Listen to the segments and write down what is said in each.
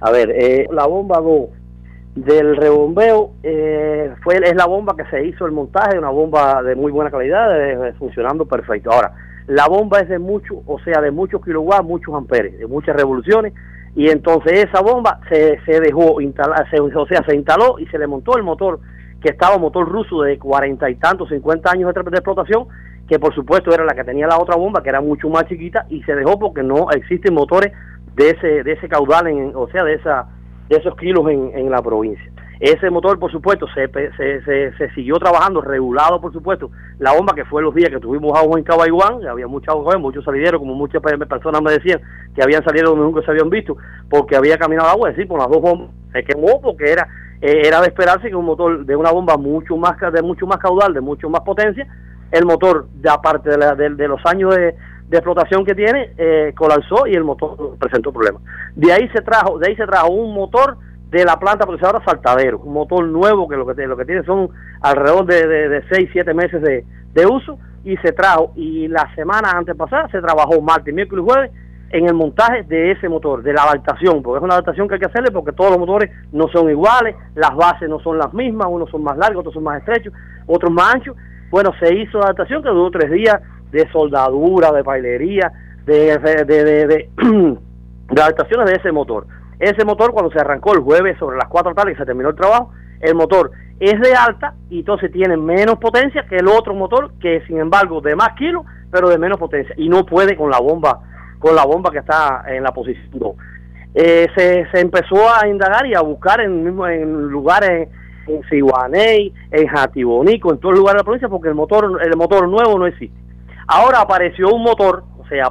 A ver, la bomba 2 del rebombeo es la bomba que se hizo el montaje, una bomba de muy buena calidad, funcionando perfecto. Ahora, la bomba es de mucho, o sea, de muchos kilowatts, muchos amperes, de muchas revoluciones, y entonces esa bomba se dejó instalar, se instaló y se le montó el motor, que estaba motor ruso de 40 y tantos, 50 años de explotación, que por supuesto era la que tenía la otra bomba, que era mucho más chiquita, y se dejó porque no existen motores de ese caudal, o sea, de esos kilos en la provincia. Ese motor, por supuesto, se siguió trabajando, regulado, por supuesto. La bomba, que fue los días que tuvimos agua en Cabaiguán, había mucha agua, muchos salideros, como muchas personas me decían, que habían salido donde nunca se habían visto, porque había caminado agua, es decir, por las dos bombas, se quemó, porque era de esperarse que un motor de una bomba de mucho más caudal, de mucho más potencia, el motor, de aparte de los años de explotación que tiene, colapsó y el motor presentó problemas. De ahí se trajo un motor de la planta procesadora Saltadero, un motor nuevo que lo que tiene son alrededor de 6, 7 meses de uso, y se trajo, y la semana antes pasada se trabajó martes, miércoles y jueves en el montaje de ese motor, de la adaptación, porque es una adaptación que hay que hacerle porque todos los motores no son iguales, las bases no son las mismas, unos son más largos, otros son más estrechos, otros más anchos. Bueno, se hizo adaptación que duró 3 días de soldadura, de pailería, de adaptaciones de ese motor. Ese motor, cuando se arrancó el jueves sobre las 4 de la tarde, que se terminó el trabajo, el motor es de alta y entonces tiene menos potencia que el otro motor, que sin embargo de más kilos, pero de menos potencia, y no puede con la bomba que está en la posición 2. Se empezó a indagar y a buscar en lugares, en Siguaney, en Jatibonico, en todos los lugares de la provincia, porque el motor nuevo no existe. Ahora apareció un motor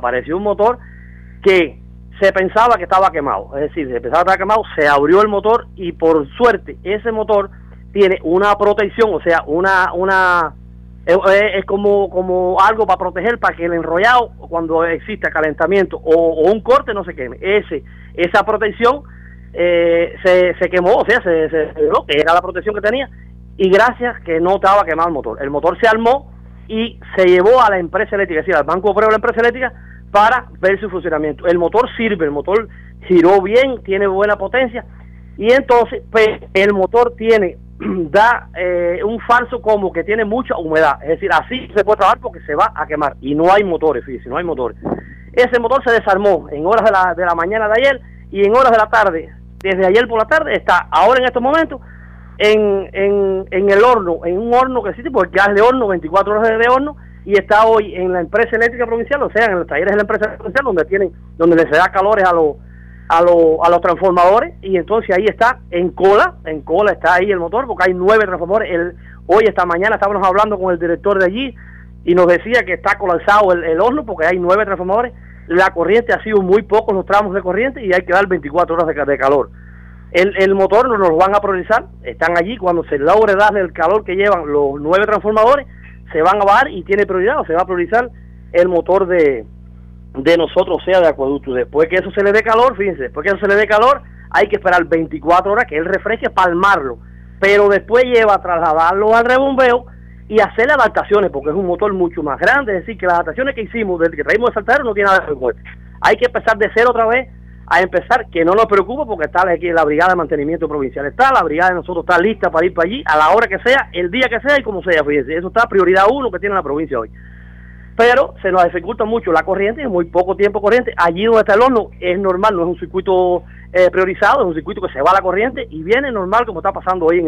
que se pensaba que estaba quemado, es decir, se pensaba que estaba quemado, se abrió el motor y por suerte ese motor tiene una protección, o sea, es como algo para proteger, para que el enrollado, cuando exista calentamiento o un corte, no se queme. Esa protección se quemó, o sea, que era la protección que tenía, y gracias que no estaba quemado el motor. El motor se armó y se llevó a la empresa eléctrica, es decir, al banco de prueba de la empresa eléctrica, para ver su funcionamiento. El motor sirve, el motor giró bien, tiene buena potencia, y entonces pues, el motor da un falso como que tiene mucha humedad, es decir, así se puede trabajar porque se va a quemar, y no hay motores, fíjese, no hay motores. Ese motor se desarmó en horas de la mañana de ayer, y en horas de la tarde, desde ayer por la tarde, está ahora en estos momentos en el horno, en un horno que existe, porque gas de horno, 24 horas de horno, y está hoy en la empresa eléctrica provincial, o sea, en los talleres de la empresa provincial, donde les da calores a los transformadores, y entonces ahí está en cola está ahí el motor, porque hay 9 transformadores. Hoy, esta mañana, estábamos hablando con el director de allí, y nos decía que está colapsado el horno, porque hay 9 transformadores. La corriente ha sido muy pocos los tramos de corriente, y hay que dar 24 horas de calor. El motor nos lo van a priorizar, están allí, cuando se logre darle el calor que llevan los 9 transformadores, se van a bajar y tiene prioridad, o se va a priorizar el motor de nosotros, o sea, de acueducto. Después que eso se le dé calor, fíjense, después que eso se le dé calor, hay que esperar 24 horas que él refresque, palmarlo, pero después lleva a trasladarlo al rebombeo y hacerle adaptaciones, porque es un motor mucho más grande, es decir, que las adaptaciones que hicimos, desde que traímos de Saltadero, no tiene nada de muerte. Hay que empezar de cero otra vez, que no nos preocupa, porque está aquí la brigada de mantenimiento provincial, la brigada de nosotros está lista para ir para allí, a la hora que sea, el día que sea y como sea, fíjense, eso está prioridad 1 que tiene la provincia hoy. Pero se nos dificulta mucho la corriente, es muy poco tiempo corriente. Allí donde está el horno es normal, no es un circuito priorizado, es un circuito que se va a la corriente y viene normal, como está pasando hoy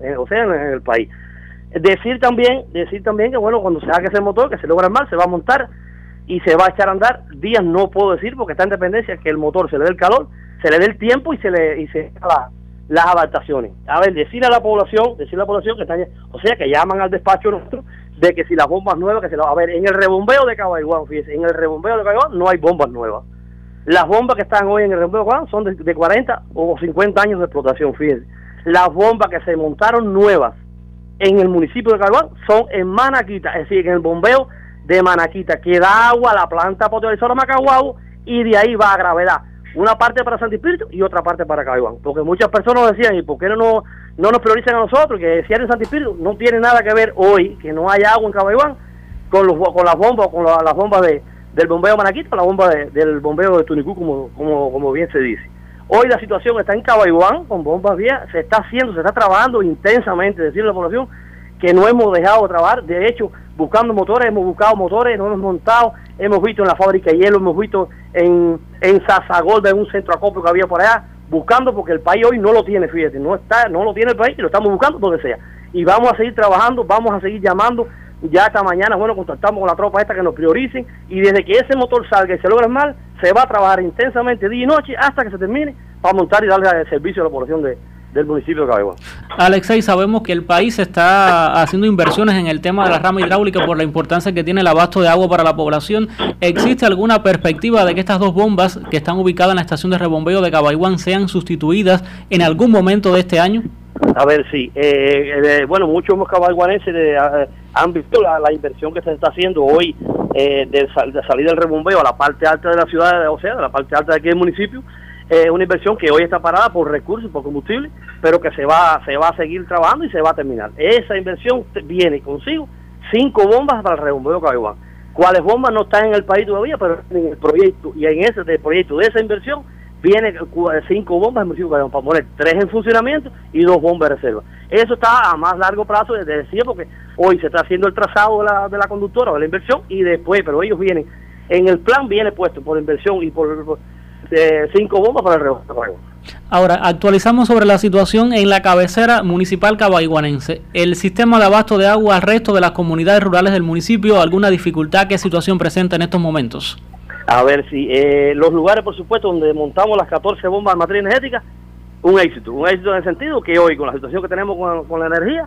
en el país. Decir también que bueno, cuando se haga ese motor, que se logra armar, se va a montar y se va a echar a andar. Días no puedo decir porque está en dependencia que el motor se le dé el calor, se le dé el tiempo y se haga las adaptaciones. A ver, decir a la población que están, o sea, que llaman al despacho nuestro, de que si las bombas nuevas, a ver, en el rebombeo de Cabaiguán, fíjense, en el rebombeo de Cabaiguán no hay bombas nuevas. Las bombas que están hoy en el rebombeo de Cabaiguán son de 40 o 50 años de explotación, fíjense. Las bombas que se montaron nuevas en el municipio de Cabaiguán son en Manaquita, es decir, en el bombeo de Manaquita, que da agua a la planta potabilizadora Macaguabo, y de ahí va a gravedad. Una parte para Santo Espíritu y otra parte para Cabaiguán. Porque muchas personas decían, ¿y por qué no nos priorizan a nosotros? Que si hay en Santo Espíritu, no tiene nada que ver hoy, que no haya agua en Cabaiguán, con las bombas, las bombas del bombeo Manaquita, la bomba del bombeo de Tunicú, como bien se dice. Hoy la situación está en Cabaiguán, con bombas viejas, se está trabajando intensamente, decirle a la población que no hemos dejado de trabajar, de hecho, buscando motores, hemos buscado motores, nos hemos montado, hemos visto en la fábrica de hielo, hemos visto en Sasagolda, en un centro acopio que había por allá, buscando porque el país hoy no lo tiene, fíjate, no lo tiene el país y lo estamos buscando donde sea. Y vamos a seguir trabajando, vamos a seguir llamando, ya esta mañana, bueno, contactamos con la tropa esta que nos prioricen y desde que ese motor salga y se logre mal, se va a trabajar intensamente día y noche hasta que se termine para montar y darle servicio a la población del municipio de Cabaiguán. Alexei, sabemos que el país está haciendo inversiones en el tema de la rama hidráulica por la importancia que tiene el abasto de agua para la población. ¿Existe alguna perspectiva de que estas dos bombas que están ubicadas en la estación de rebombeo de Cabaiguán sean sustituidas en algún momento de este año? A ver, sí. Bueno, muchos cabaiguanenses han visto la inversión que se está haciendo hoy de salir del rebombeo a la parte alta de la ciudad, o sea, de la parte alta de aquí del municipio. Una inversión que hoy está parada por recursos, por combustible, pero que se va a seguir trabajando y se va a terminar. Esa inversión viene consigo 5 bombas para el rebombeo de Cabaiguán. ¿Cuáles bombas no están en el país todavía? Pero en el proyecto, y en ese proyecto de esa inversión, viene 5 bombas en el municipio de Cabaiguán, para poner 3 en funcionamiento y 2 bombas de reserva. Eso está a más largo plazo, les decía, porque hoy se está haciendo el trazado de la conductora, de la inversión, y después, pero ellos vienen, en el plan viene puesto por inversión y por 5 bombas para el rebombeo. Ahora, actualizamos sobre la situación en la cabecera municipal cabaiguanense. ¿El sistema de abasto de agua al resto de las comunidades rurales del municipio, alguna dificultad? ¿Qué situación presenta en estos momentos? A ver, si los lugares, por supuesto, donde montamos las 14 bombas de matriz energética, un éxito en el sentido que hoy, con la situación que tenemos con la energía,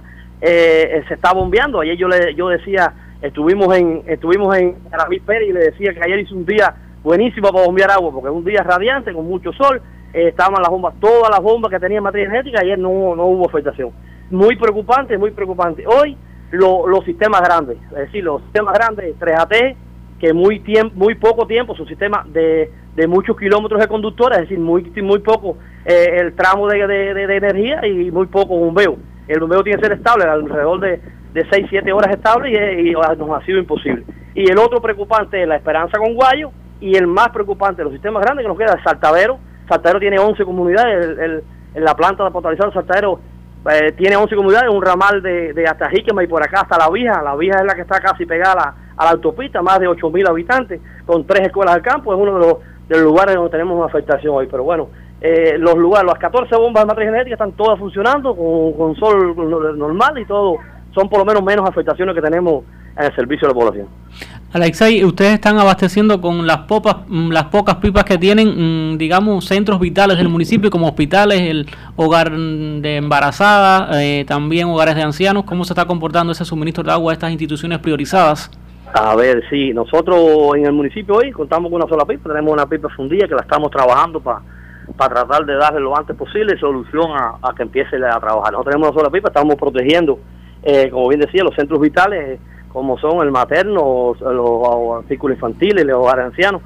se está bombeando. Ayer yo decía, estuvimos en Aramil Pérez y le decía que ayer hizo un día buenísimo para bombear agua, porque es un día radiante, con mucho sol, estaban las bombas, todas las bombas que tenían matriz energética, ayer no hubo afectación. Muy preocupante, muy preocupante. Hoy, los sistemas grandes, es decir, los sistemas grandes 3AT, que muy poco tiempo, su sistema de muchos kilómetros de conductores, es decir, muy poco el tramo de energía y muy poco bombeo. El bombeo tiene que ser estable, alrededor de 6-7 horas estable y nos ha sido imposible. Y el otro preocupante es la Esperanza con Guayo, y el más preocupante de los sistemas grandes que nos queda es Saltadero. Saltadero tiene 11 comunidades, en la planta de potabilizador Saltadero tiene 11 comunidades, un ramal de hasta Jiquema y por acá hasta La Vija. La Vija es la que está casi pegada a la autopista, más de 8.000 habitantes, con 3 escuelas al campo, es uno de los lugares donde tenemos una afectación hoy. Pero bueno, las 14 bombas de matriz genética están todas funcionando con sol normal y todo, son por lo menos afectaciones que tenemos en el servicio de la población. Alexei, ustedes están abasteciendo con las pocas pipas que tienen, digamos, centros vitales del municipio, como hospitales, el hogar de embarazadas, también hogares de ancianos. ¿Cómo se está comportando ese suministro de agua a estas instituciones priorizadas? A ver, sí, nosotros en el municipio hoy contamos con una sola pipa, tenemos una pipa fundida que la estamos trabajando para tratar de darle lo antes posible solución a que empiece a trabajar. Nosotros tenemos una sola pipa, estamos protegiendo, como bien decía, los centros vitales, como son el materno, los artículos infantiles, los hogares ancianos.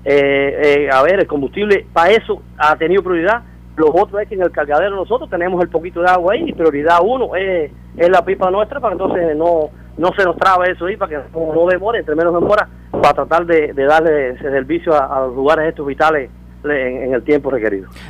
A ver, el combustible para eso ha tenido prioridad. Los otros es que en el cargadero nosotros tenemos el poquito de agua ahí, y prioridad 1 es la pipa nuestra, para que entonces no se nos trabe eso ahí, para que no demore, entre menos demora, para tratar de darle ese servicio a los lugares estos vitales en el tiempo requerido.